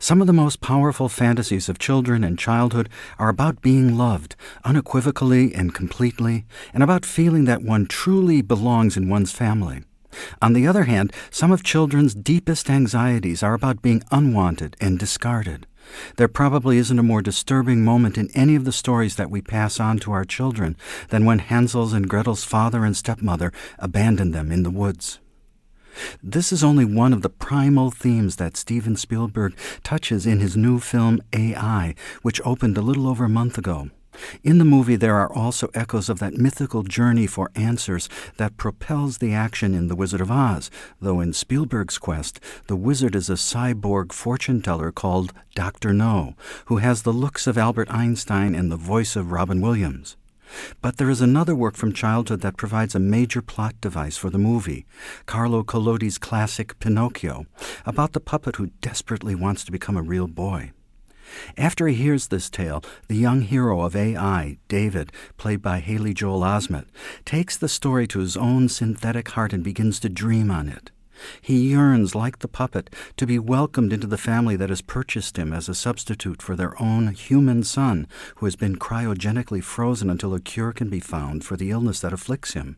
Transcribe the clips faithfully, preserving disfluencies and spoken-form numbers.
Some of the most powerful fantasies of children and childhood are about being loved, unequivocally and completely, and about feeling that one truly belongs in one's family. On the other hand, some of children's deepest anxieties are about being unwanted and discarded. There probably isn't a more disturbing moment in any of the stories that we pass on to our children than when Hansel's and Gretel's father and stepmother abandoned them in the woods. This is only one of the primal themes that Steven Spielberg touches in his new film A I, which opened a little over a month ago. In the movie, there are also echoes of that mythical journey for answers that propels the action in The Wizard of Oz, though in Spielberg's quest, the wizard is a cyborg fortune-teller called Doctor No, who has the looks of Albert Einstein and the voice of Robin Williams. But there is another work from childhood that provides a major plot device for the movie, Carlo Collodi's classic Pinocchio, about the puppet who desperately wants to become a real boy. After he hears this tale, the young hero of A I, David, played by Haley Joel Osment, takes the story to his own synthetic heart and begins to dream on it. He yearns, like the puppet, to be welcomed into the family that has purchased him as a substitute for their own human son, who has been cryogenically frozen until a cure can be found for the illness that afflicts him.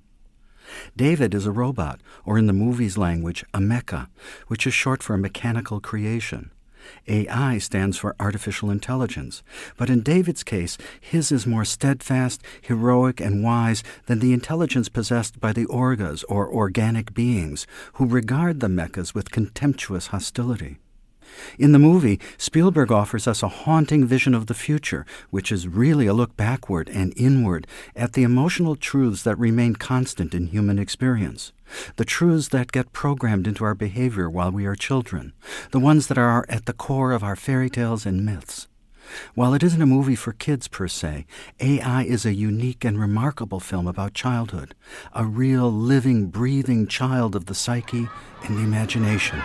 David is a robot, or in the movie's language, a mecha, which is short for a mechanical creation. A I stands for artificial intelligence, but in David's case, his is more steadfast, heroic, and wise than the intelligence possessed by the Orgas, or organic beings, who regard the mechas with contemptuous hostility. In the movie, Spielberg offers us a haunting vision of the future, which is really a look backward and inward at the emotional truths that remain constant in human experience. The truths that get programmed into our behavior while we are children, the ones that are at the core of our fairy tales and myths. While it isn't a movie for kids per se, A I is a unique and remarkable film about childhood, a real living, breathing child of the psyche and the imagination.